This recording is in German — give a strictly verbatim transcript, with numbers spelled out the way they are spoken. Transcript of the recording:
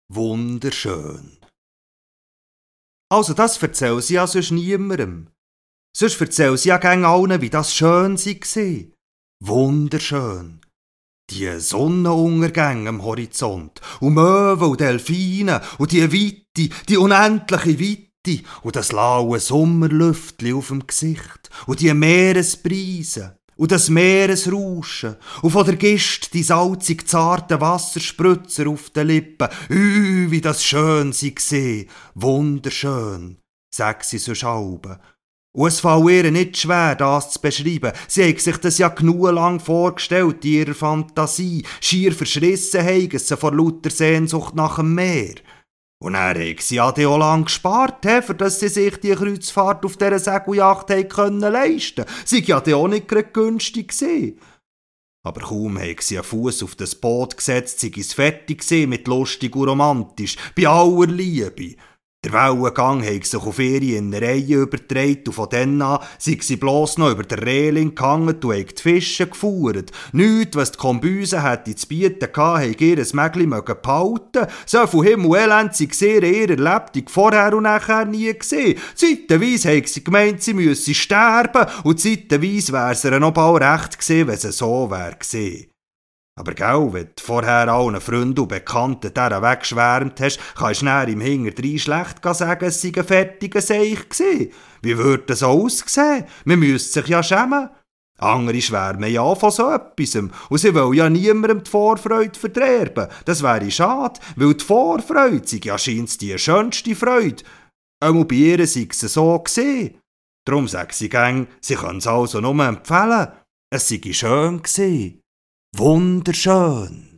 wunderschön. Also das erzähl sie ja sonst niemandem. Sonst erzähl sie ja gäng allen, wie das schön sei. Wunderschön. Die Sonnenuntergänge am Horizont und Möwen und Delfine und die Weite, die unendliche Weite und das laue Sommerlüftli auf dem Gesicht und die Meeresbrise und das Meeresrauschen und von der Gist die salzig zarten Wasserspritzer auf den Lippen. Ü, wie das schön sei, wunderschön, sagt sie so schalben. Und es fällt ihr nicht schwer, das zu beschreiben. Sie hat sich das ja genug lang vorgestellt in ihrer Fantasie. Schier verschrissen haben sie vor lauter Sehnsucht nach dem Meer. Und dann hat sie ja auch lang gespart, he, für dass sie sich die Kreuzfahrt auf dieser Segelyacht können leisten konnten. Sie war ja auch nicht gerade günstig gewesen. Aber kaum hat sie einen Fuss auf das Boot gesetzt, sei es fertig gewesen mit lustig und romantisch, bei aller Liebe. Der Wellengang hat sich auf ihre Innereien übertragen und von dann an sei sie bloss noch über der Reling gehangen und hat die Fische gefuhrt. Nichts, was die Kombüse hätte zu bieten gehabt, hat ihr ein Mägli behalten. So viel Himmel und Elend sei sie in ihrer Lebtung vorher und nachher nie gesehen. Zeitenweise hat sie gemeint, sie müsse sterben und zeitenweise wäre es ihr noch bald recht gewesen, wenn es so wäre gewesen. Aber gell, wenn du vorher allen Freunden und Bekannten dieser weggeschwärmt hast, kannst du dann im Hinterdrein schlecht sagen, es sei ein fertiger Seich gewesen. Wie würde das aussehen? Man müsste sich ja schämen. Andere schwärmen ja von so etwas und sie wollen ja niemandem die Vorfreude verderben. Das wäre schade, weil die Vorfreude sei ja scheint die schönste Freude. Auch bei ihr sei es so gewesen. Darum sagt sie gäng, sie können es also nur empfehlen. Es sei schön gewesen. Wunderschön.